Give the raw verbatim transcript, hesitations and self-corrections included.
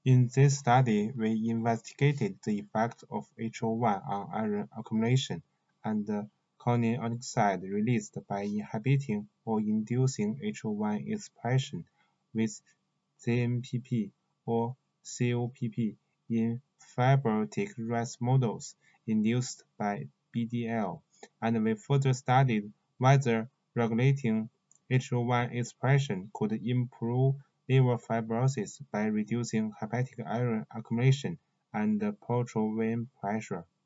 In this study, we investigated the effect of H O one on iron accumulation and the choline oxide released by inhibiting or inducing H O one expression with Z M P P or C O P P in fibrotic rat models induced by B D L, and we further studied whether regulating H O one expression could improve liver fibrosis by reducing hepatic iron accumulation and portal vein pressure.